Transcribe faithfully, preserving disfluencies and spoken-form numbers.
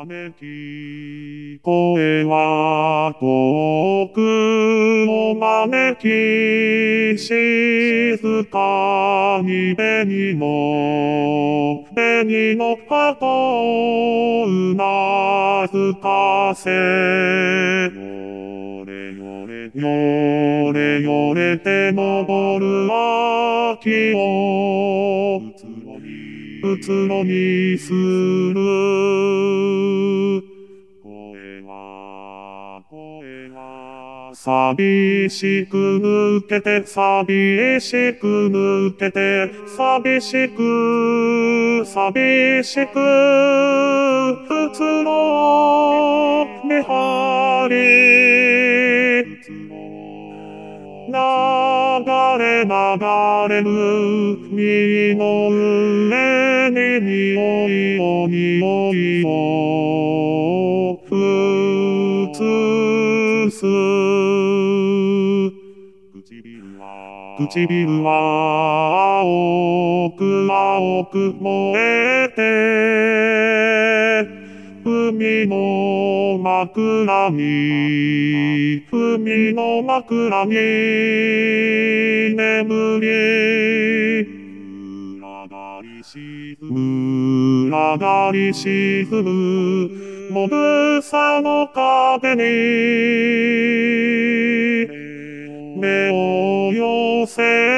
招き声は遠くを招き静かに紅の紅の葉とうなずかせよれよれよれよれて昇る秋をうつろにうつろにする声は声は寂しく抜けて寂しく抜けて寂しく寂しくうつろめはり流れ流れる海の上に匂いを匂いを移す唇は唇は青く青く燃えて海の枕に海の枕に眠り群がり沈む群がり沈むもぐさの壁に目を寄せ